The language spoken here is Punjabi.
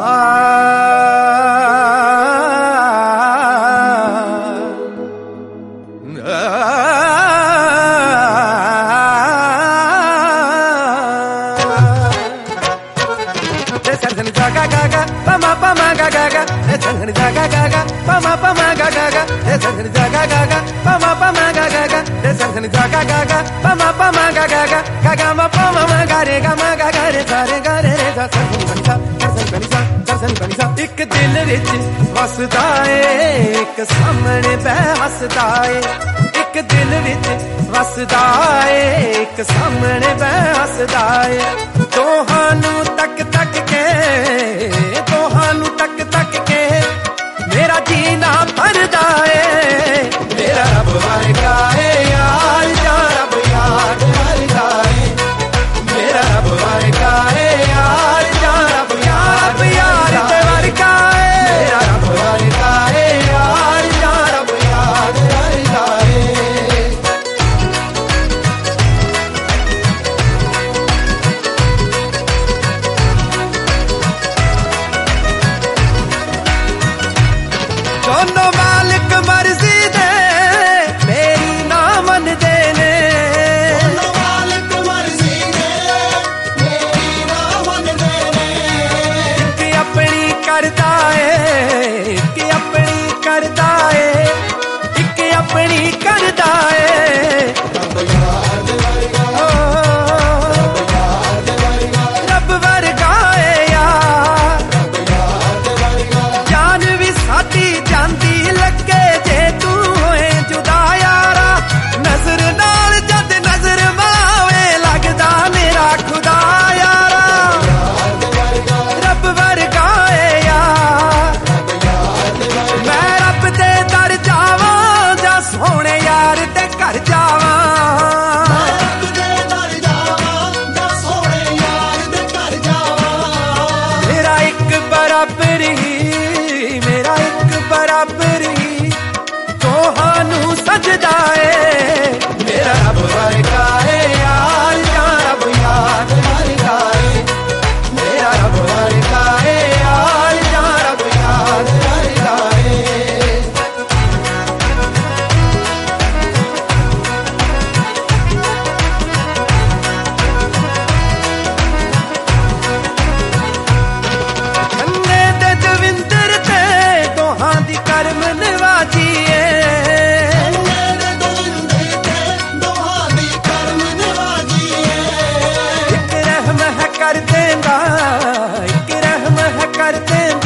एक दिल विच वसदा ए एक सामने पै हसदा ए एक दिल विच वसदा ए एक सामने पै हसदा ए दोहानू तक तक के दोहानू तक तक के मेरा जीना भरदा ए मेरा रब वर्गा ए यार जा रब याद वर्गा ए मेरा रब वर्गा ए यार जा रब याद यार ते वर्गा ए मेरा रब वर्गा ए यार जा रब याद वर्गा ए दोनों मालिक मर्जी दे मेरी ना मनदे ने दोनों मालिक मर्जी दे मेरी ना मनदे ने एक अपनी करदा ए एक अपनी करदा ए एक अपनी करदा ए रब याद वर्गा रब वर्गा ए यार रब याद वर्गा जान भी साडी ਜਾਂਦੀ ਲੱਗੇ ਜੇ ਤੂੰ ਹੋਏ ਜੁਦਾ ਯਾਰਾ ਨਜ਼ਰ ਨਾਲ ਜਦ ਨਜ਼ਰ ਮਾਵੇ ਲੱਗਦਾ ਮੇਰਾ ਖੁਦਾ ਯਾਰਾ ਰੱਬ ਵਰਗਾ ਏ ਯਾਰ ਮੈਂ ਰੱਬ ਦੇ ਦਰ ਜਾਵਾਂ ਜਾਂ ਸੋਹਣੇ ਯਾਰ ਦੇ ਘਰ ਜਾਵਾਂ ਰੱਬ ਦੇ ਦਰ ਜਾਵਾਂ ਜਾਂ ਸੋਹਣੇ ਯਾਰ ਦੇ ਘਰ ਜਾਵਾਂ ਮੇਰਾ ਇੱਕ ਬਰਾਬਰ ਹੀ ਮੇਰਾ ਇੱਕ ਬਰਾਬਰ ਹੀ ਤੁਹਾਨੂੰ ਸਜਦਾ ਏ ਮੇਰਾ ਰੱਬ ਵਰਗਾ ਏ ਯਾਰ ਜਾਂ ਰੱਬ ਯਾਦ ਵਰਗਾ ਏ ਮੇਰਾ ਰੱਬ ਵਰਗਾ ਏ ਯਾਰ ਜਾਂ ਰੱਬ ਯਾਦ ਵਰਗਾ ਏ ਕੰਨੇ ਤੇ ਦਵਿੰਦਰ ਤੇ ਦੋਹਾਂ ਦੀ ਕਰਮ ਨਿਵਾਜੀ ਏ ਮੇਰੇ ਦਵਿੰਦਰ ਤੇ ਦੋਹਾਂ ਦੀ ਕਰਮ ਨਿਵਾਜੀ ਏ ਇੱਕ ਰਹਿਮ ਹੈ ਕਰ ਦੇਂਦਾ ਇੱਕ ਰਹਿਮ ਹੈ ਕਰ ਦੇਂਦਾ